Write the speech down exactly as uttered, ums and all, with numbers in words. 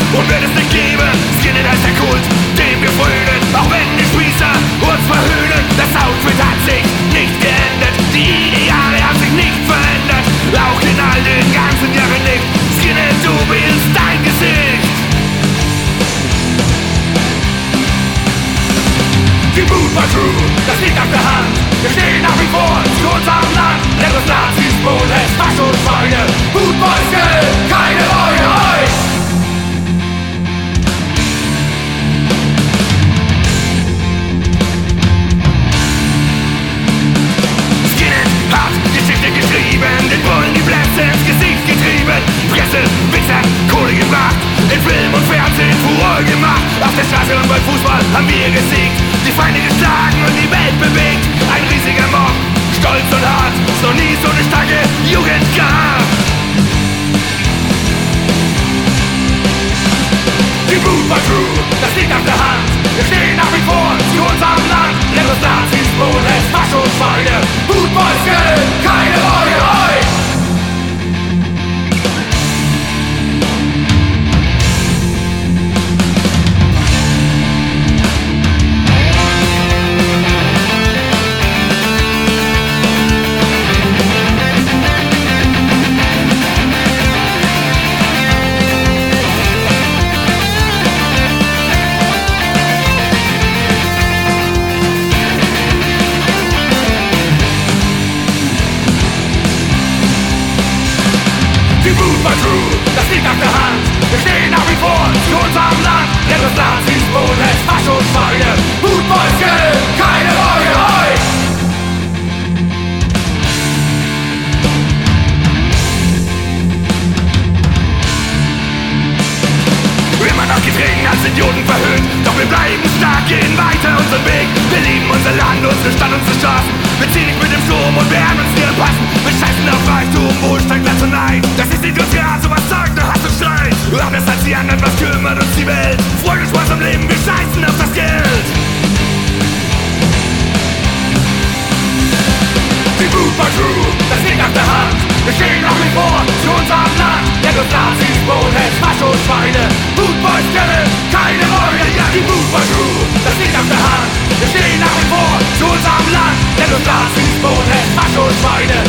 und wird es nicht geben. Skinhead heißt der Kult, dem wir frönen, auch wenn die Spießer uns verhöhnen. Das Outfit hat sich nicht geändert, die Ideale haben sich nicht verändert, auch in all den ganzen Jahren nicht. Skinhead, du bist dein Gesicht. Die Boot war true, das liegt auf der Hand. Wir stehen nach wie vor zu unserem Land. Leere Nazis, Bodes, Faschos-Schweine, Bootboyske, keine Reue, hoi! Skinhead hat Geschichte geschrieben, den Bullen die Blässe ins Gesicht getrieben. Presse, Wichser, Kohle gebracht, in Film und Fernsehen Furore gemacht. Auf der Straße und beim Fußball haben wir gesiegt, die Feinde geschlagen und die Welt bewegt. Ein riesiger Mob, stolz und hart, es noch nie so eine starke Jugend gab. Die Boot war true, das liegt auf der Hand. Wir stehen nach wie vor zu unserem Land. Leeres Nazis, Bodes, Faschos-Schweine, Bootboyske, keine Reue, hoi! Die Boot war true, das liegt auf der Hand. Wir stehen nach wie vor zu unserem Land. Leeres Nazis, Bodes, Faschos-Schweine, Bootboyske, keine Reue, hoi! Immer noch getreten, als Idioten verhöhnt, doch wir bleiben stark, gehen weiter unseren Weg. Wir lieben unser Land, unsere Stadt, unsere Straßen. Wir ziehen nicht mit dem Sturm und werden uns nie anpassen. Wir scheißen auf Reichtum, Wohlstand, Glanz und Neid. Das ist nicht uns Gras, sowas zeugt nur Hass und Streit. Anders als die anderen, was kümmert uns die Welt? Freude und Spaß am Leben, wir scheißen auf das Geld. Die Boot war true, das liegt auf der Hand. Wir stehen nach wie vor zu unserem Land. Leeres Nazis, Bodes, Faschos-Schweine, Bootboyske, keine Reue. Ja, die Boot war true, das liegt auf der Hand. Wir stehen nach wie vor zu unserem Land. Leeres Nazis, Bodes, Faschos-Schweine,